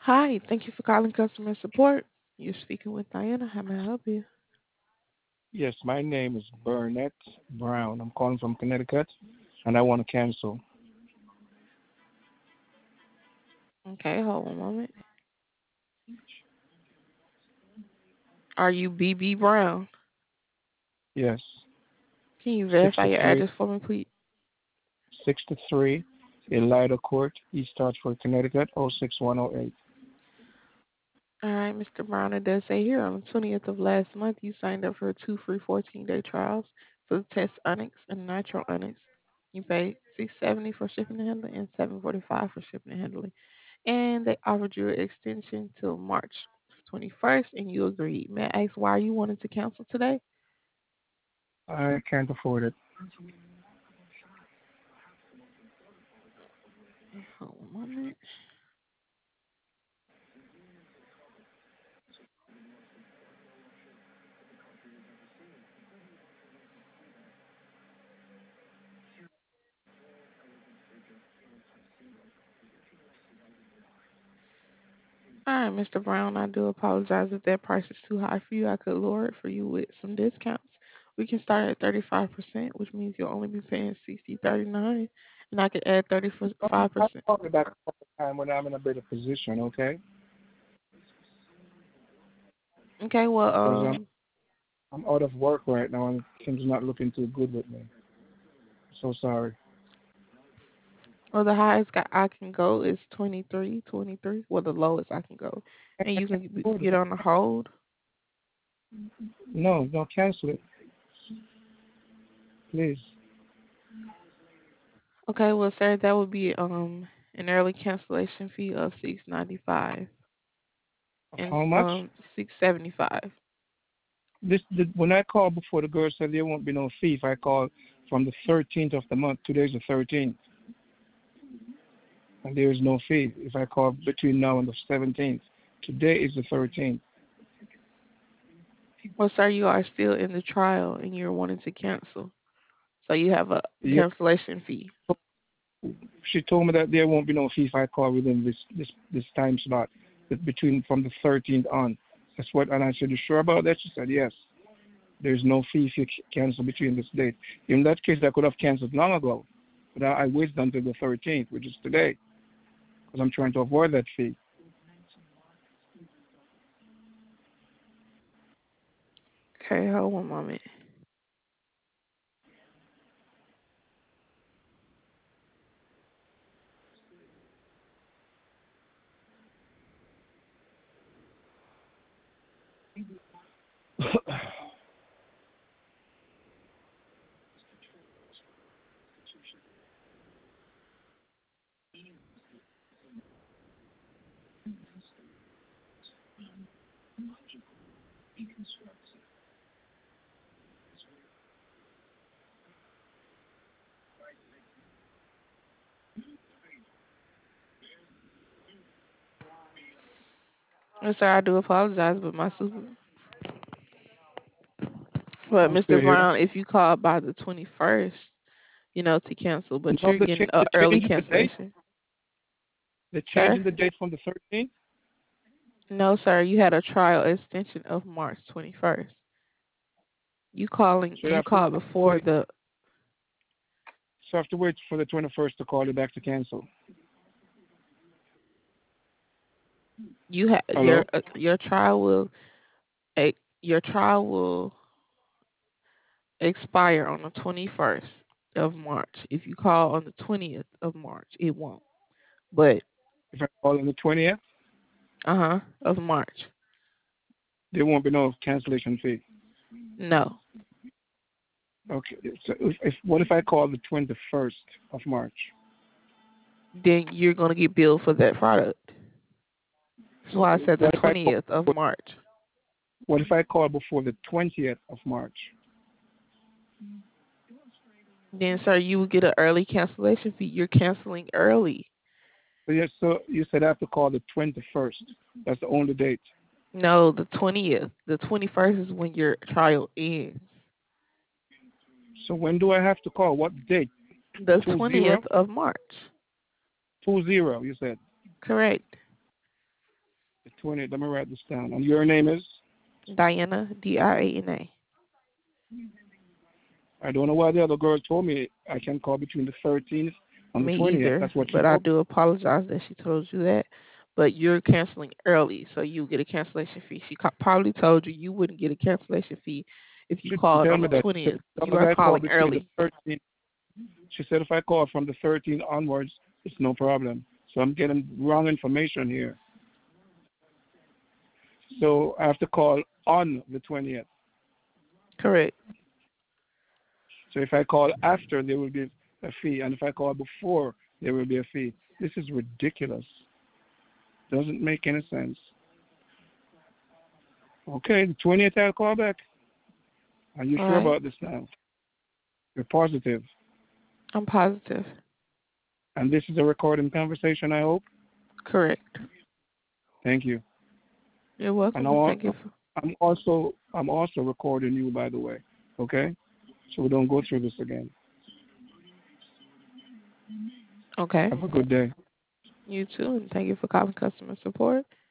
Hi, thank you for calling customer support. You're speaking with Diana. How may I help you? Yes, my name is Burnett Brown. I'm calling from Connecticut, and I want to cancel. Okay, hold one moment. Are you BB Brown? Yes, Can you verify your 63, address for me, please? 63, Elida Court, East Hartford, Connecticut, 06108. All right, Mr. Brown, it does say here on the 20th of last month you signed up for two free 14-day trials for the Test Onyx and Nitro Onyx. You paid $670 for shipping and handling and $745 for shipping and handling. And they offered you an extension till March 21st, and you agreed. May I ask why you wanted to cancel today? I can't afford it. Hold on a moment. All right, Mr. Brown, I do apologize if that price is too high for you. I could lower it for you with some discounts. We can start at 35%, which means you'll only be paying 60.39, and I could add I'll 35%. call you back another time when I'm in a better position, okay? Okay, well, Because I'm out of work right now, and things not looking too good with me. So sorry. the highest I can go is 23. Well, the lowest I can go, and I you can't can afford get it. on the hold. No, don't cancel it, please. Okay, well, sir, that would be an early cancellation fee of 6.95 and How much? 6.75. When I called before, the girl said there won't be no fee if I call from the 13th of the month. Today's the 13th, and there is no fee if I call between now and the 17th. Today is the 13th. Well, sir, you are still in the trial and you're wanting to cancel. So you have a Yeah, cancellation fee. she told me that there won't be no fee if I call within this time slot, between from the 13th on. That's what, and I said, you sure about that? She said, yes. There's no fee if you cancel between this date. In that case, I could have canceled long ago, but I waited until the 13th, which is today, because I'm trying to avoid that fee. Okay, hold one moment. Well, sir, I do apologize, but but I'm still Mr. here. Brown, if you call by the 21st, to cancel, but No, you're getting a the early change in the date. cancellation. The change Sir? in the date from the 13th. No, sir, you had a trial extension of March 21st. So You called before the I have to wait for the 21st to call you back to cancel. you had Hello? your trial will your trial will expire on the 21st of March. If you call on the 20th of March, it won't. But If I call on the 20th, of March. there won't be no cancellation fee. No. Okay. So what if I call the 21st of March? Then you're going to get billed for that product. That's why I said the What if I call, 20th of March. what if I call before the 20th of March? Then, sir, you will get an early cancellation fee. You're canceling early. So you said I have to call the 21st. That's the only date. No, the 20th. The 21st is when your trial ends. So when do I have to call? What date? The 20? 20th of March. 20, you said. Correct. 20th. Let me write this down. And your name is? Diana, Diana. I don't know why the other girl told me I can call between the 13th and the Me 20th. either, That's what she but I told me. do apologize that she told you that. But you're canceling early, so you get a cancellation fee. She probably told you you wouldn't get a cancellation fee if you She didn't called tell on me the that. She said 20th. as You long are as I call calling between the early. 13th, she said if I call from the 13th onwards, it's no problem. So I'm getting wrong information here. So I have to call on the 20th. Correct. So if I call after, there will be a fee, and if I call before, there will be a fee. This is ridiculous. Doesn't make any sense. Okay, the 20th I'll call back. Are you All sure right. about this now? You're positive. I'm positive. And this is a recording conversation, I hope. Correct. Thank you. You're And welcome, and thank you for. I'm also recording you, by the way. Okay, so we don't go through this again. Okay. Have a good day. You too, and thank you for calling customer support.